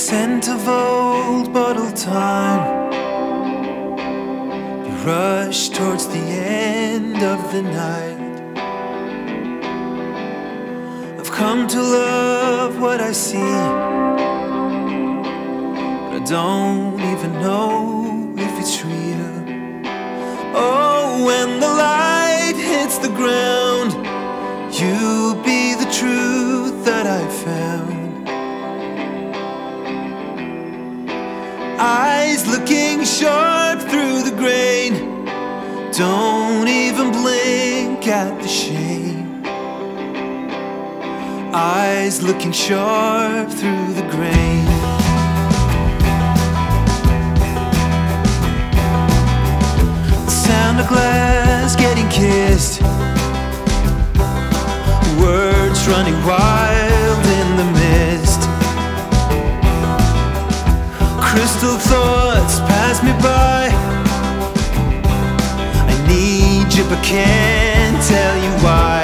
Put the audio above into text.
scent of old bottled time. You rush towards the end of the night. I've come to love what I see, but I don't even know if it's real. Oh, when the light hits the ground, you'll be the truth that I found. Eyes looking sharp through the grain, don't even blink at the shame. Eyes looking sharp through the grain. The sound of glass getting kissed, words running wild in the mist. Crystal thoughts pass me by. I need you but can't tell you why.